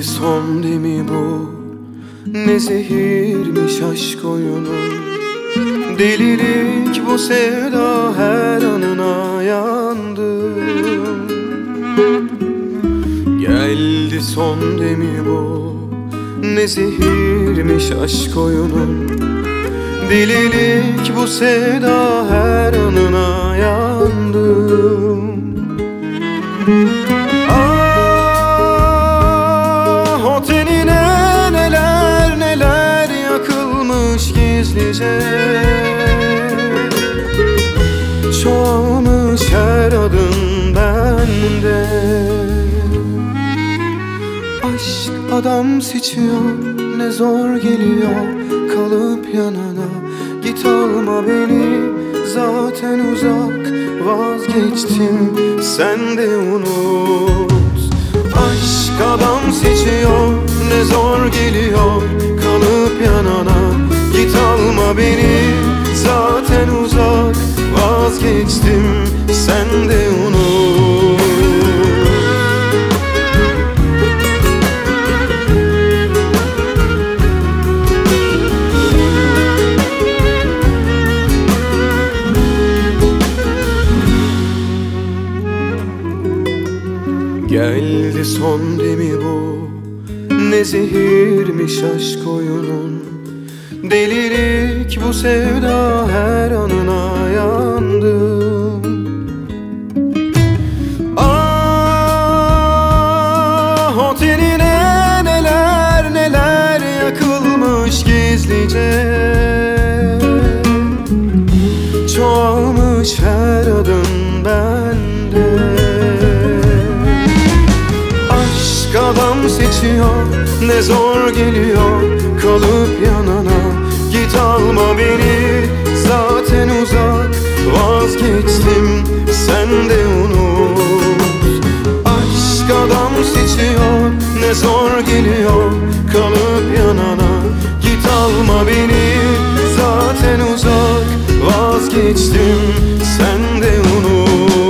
son değil mi bu? Ne zehirmiş aşk oyunu. Delilik bu sevda, her anına yandım. Geldi son değil mi bu? Ne zehirmiş aşk oyunu. Delilik bu sevda, her anına yandım. Ah, o tenine neler neler yakılmış gizlice. Çoğalmış her adım bende. Aşk adam seçiyor, ne zor geliyor kalıp yanana. Git alma beni, zaten uzak, vazgeçtim, sen de unut. Aşk adam seçiyor, ne zor geliyor kalıp yanana. Git alma beni, zaten uzak, vazgeçtim, sen de unut. Geldi son değil mi bu? Ne zehirmiş aşk oyunun. Delilik bu sevda, her anına yandım. Ah, o tenine neler neler yakılmış gizlice. Çoğalmış her adım bende. Adam seçiyor, ne zor geliyor kalıp yanana. Git alma beni, zaten uzak, vazgeçtim, sen de unut. Aşk adam seçiyor, ne zor geliyor kalıp yanana. Git alma beni, zaten uzak, vazgeçtim, sen de unut.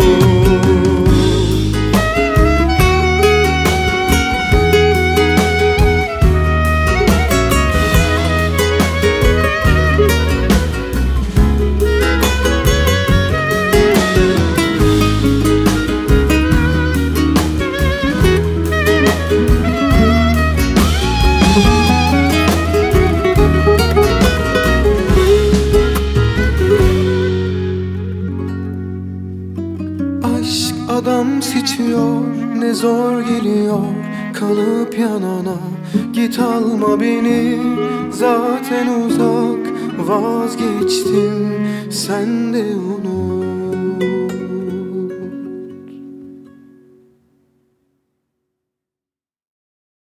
Adam seçiyor, ne zor geliyor kalıp yanana. Git alma beni, zaten uzak, vazgeçtim, sen de unut.